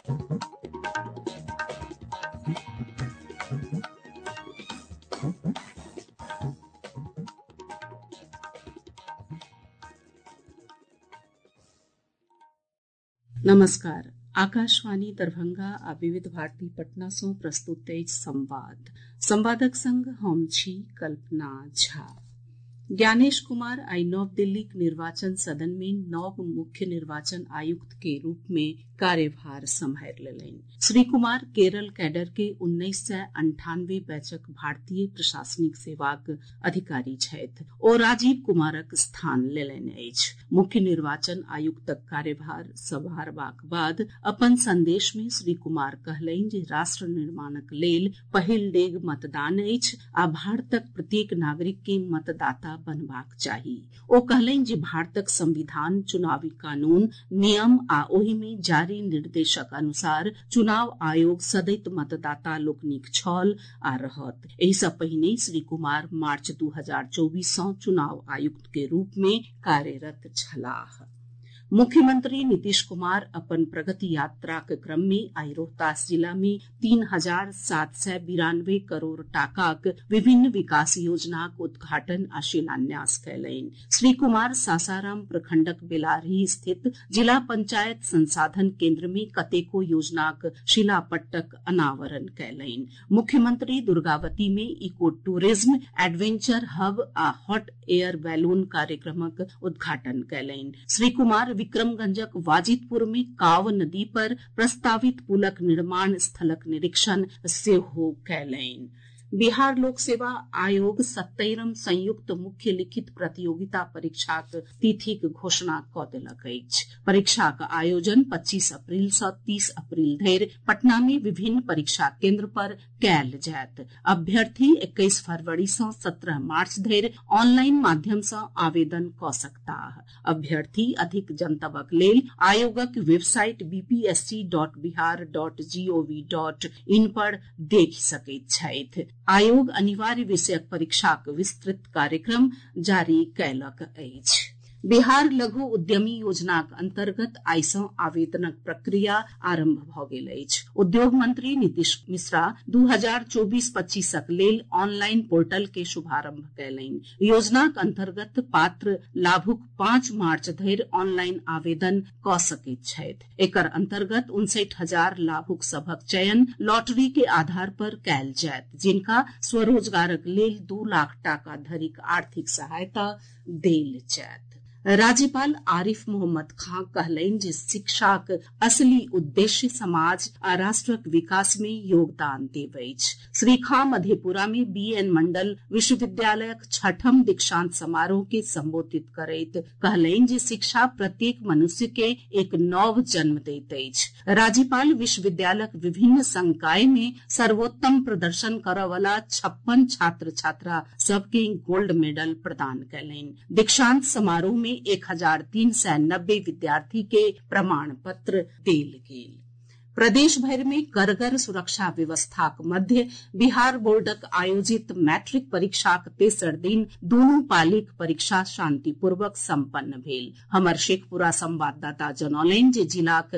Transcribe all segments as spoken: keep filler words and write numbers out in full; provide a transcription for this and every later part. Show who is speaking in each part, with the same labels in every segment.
Speaker 1: नमस्कार। आकाशवाणी दरभंगा आ विविध भारती पटना सँ प्रस्तुत अछि संवाद। संवादक संग हम छी कल्पना झा। ज्ञानेश कुमार आई नव दिल्लीक निर्वाचन सदन में नव मुख्य निर्वाचन आयुक्त के रूप में कार्यभार सम्हारि लेलनि। श्री कुमार केरल कैडर के उन्नैस सय अंठानवे बैचक भारतीय प्रशासनिक सेवाक अधिकारी छथि। ओ राजीव कुमारक स्थान लेलनि अछि। मुख्य निर्वाचन आयुक्तक कार्यभार सम्हारबाक बाद अपन संदेश में श्री कुमार कहलनि जे राष्ट्र निर्माणक लेल पहिल डेग मतदान अछि आ भारतक प्रत्येक नागरिक के मतदाता बनबाक चाही। ओ कहलनि जे भारतक संविधान, चुनावी कानून, नियम आ ओहि में जारी निर्देशक अनुसार चुनाव आयोग सदैत मतदाता लोकनिक छल आ रहत। एहि सँ पहिने श्री कुमार मार्च दू हजार चौबीस सँ चुनाव आयुक्त के रूप में कार्यरत छलाह। मुख्यमंत्री नीतीश कुमार अपन प्रगति यात्राक क्रम में आई रोहतास जिला में तीन हजार सात सय बिरानवे करोड़ टाकाक विभिन्न विकास योजनाक उद्घाटन आ शिलान्यास कयलनि। श्री कुमार सासाराम प्रखंडक बेलारही स्थित जिला पंचायत संसाधन केंद्र में कतेको योजनाक शिलापट्टक अनावरण कयलनि। मुख्यमंत्री दुर्गावती में इको टूरिज्म, एडवेंचर हब आ हॉट एयर बैलून कार्यक्रमक उद्घाटन कयलनि। श्री कुमार विक्रमगंजक वाजिदपुर में काव नदी पर प्रस्तावित पुलक निर्माण स्थलक निरीक्षण सेहो कयलनि। बिहार लोक सेवा आयोग सत्तरिम संयुक्त मुख्य लिखित प्रतियोगिता परीक्षाक तिथिक घोषणा कऽ देलक अछि। परीक्षाक आयोजन पच्चीस अप्रैल सँ तीस अप्रैल धरि पटना में विभिन्न परीक्षा केंद्र पर कयल जायत। अभ्यर्थी इक्कीस फरवरी सँ सत्रह मार्च धरि ऑनलाइन माध्यम सँ आवेदन कऽ सकताह। अभ्यर्थी अधिक जनतबक लेल आयोगक website BPSC dot Bihar dot G O V dot in पर देखि सकैत छथि। आयोग अनिवार्य विषयक परीक्षाक विस्तृत कार्यक्रम जारी कयलक अछि। बिहार लघु उद्यमी योजनाक अंतर्गत आइ सँ आवेदनक प्रक्रिया आरंभ भऽ गेल अछि। उद्योग मंत्री नीतीश मिश्रा दू हजार चौबीस पच्चीसक लेल ऑनलाइन पोर्टल के शुभारंभ कयलनि। योजनाक अंतर्गत पात्र लाभुक पांच मार्च धरि ऑनलाइन आवेदन कऽ सकैत छथि। एकर अंतर्गत उनसठि हजार लाभुक सभक चयन लॉटरी के आधार पर कयल जायत, जिनका स्वरोजगारक लेल दू लाख टाका धरिक आर्थिक सहायता देल जायत। राज्यपाल आरिफ मोहम्मद खां कहलनि जे शिक्षाक असली उद्देश्य समाज आ राष्ट्रक विकास में योगदान देब अछि। श्री खां मधेपुरा में बीएन मंडल विश्वविद्यालयक छठम दीक्षांत समारोह के संबोधित करैत कहलनि जे शिक्षा प्रत्येक मनुष्य के एक नव जन्म दैत अछि। राज्यपाल विश्वविद्यालयक विभिन्न संकाय में सर्वोत्तम प्रदर्शन करऽ वाला छप्पन छात्र छात्रा सबके गोल्ड मेडल प्रदान कयलनि। दीक्षांत समारोह में एक हजार तीन सय नब्बे विद्यार्थी के प्रमाण पत्र देल गेल। प्रदेश भरि में कड़गर सुरक्षा व्यवस्थाक मध्य बिहार बोर्डक आयोजित मैट्रिक परीक्षाक तेसर दिन दूनू पालीक परीक्षा शांतिपूर्वक संपन्न भेल। हमर शेखपुरा संवाददाता जनौलनि जे जिलाक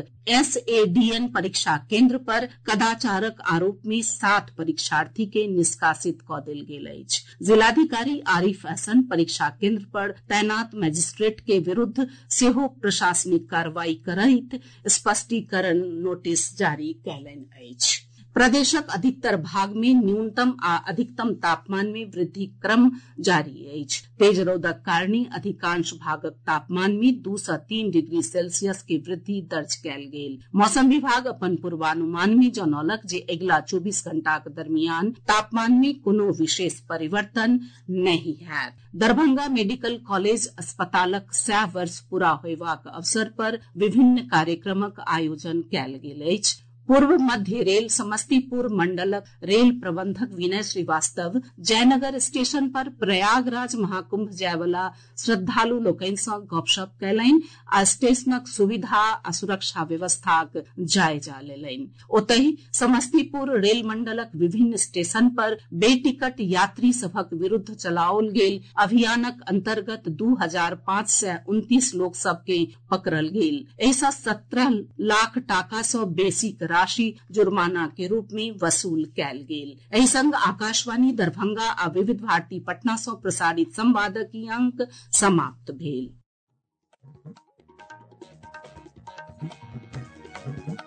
Speaker 1: एसएडीएन परीक्षा केंद्र पर कदाचारक आरोप में सात परीक्षार्थी के निष्कासित कऽ देल गेल अछि। जिलाधिकारी आरिफ हसन परीक्षा केंद्र पर तैनात मजिस्ट्रेट के विरुद्ध सेहो प्रशासनिक कार्रवाई करैत स्पष्टीकरण नोटिस जारी कयलनि अछि। प्रदेशक अधिकतर भाग में न्यूनतम आ अधिकतम तापमान में वृद्धि क्रम जारी अछि। तेज रौदक कारणे अधिकांश भागक तापमान में दू सँ तीन डिग्री सेल्सियस के वृद्धि दर्ज कयल गेल। मौसम विभाग अपन पूर्वानुमान में जनौलक जे अगिला चौबीस घंटाक दरमियान तापमान में कोनो विशेष परिवर्तन नहि हैत। दरभंगा मेडिकल कॉलेज अस्पतालक सय वर्ष पूरा होयबाक अवसर पर विभिन्न कार्यक्रमक आयोजन कयल गेल अछि। पूर्व मध्य रेल समस्तीपुर मंडलक रेल प्रबंधक विनय श्रीवास्तव जयनगर स्टेशन पर प्रयागराज महाकुंभ जाय वाला श्रद्धालु लोकनि सँ गपशप कयलनि आ स्टेशनक सुविधा आ सुरक्षा व्यवस्थाक जायजा लेलनि। ओतहि समस्तीपुर रेल मंडलक विभिन्न स्टेशन पर बेटिकट यात्री सभक विरुद्ध चलाओल गेल अभियानक अंतर्गत दू हजार पांच सय उनतीस लोक सभ के पकड़ल गेल। एहि सँ सत्रह लाख टाका सँ बेसीक राशि जुर्माना के रूप में वसूल कयल गेल। एहि संग आकाशवाणी दरभंगा आ विविध भारती पटना सँ प्रसारित संवादक ई अंक समाप्त भेल।